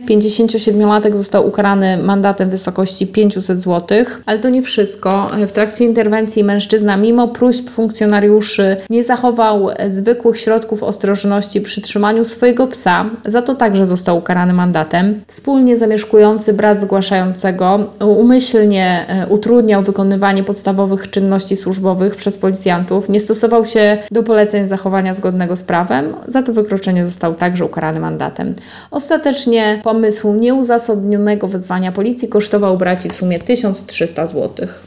57-latek został ukarany mandatem w wysokości 500 zł, ale to nie wszystko. W trakcie interwencji mężczyzna mimo próśb funkcjonariuszy nie zachował zwykłych środków ostrożności przy trzymaniu swojego psa, za to także został ukarany mandatem. Wspólnie zamieszkujący brat zgłaszającego umyślnie utrudniał wykonywanie podstawowych czynności służbowych przez policjantów, nie stosował się do poleceń zachowania zgodnego z prawem, za to wykroczenie został także ukarany mandatem. Ostatecznie pomysł nieuzasadnionego wezwania policji kosztował braci w sumie 1300 zł.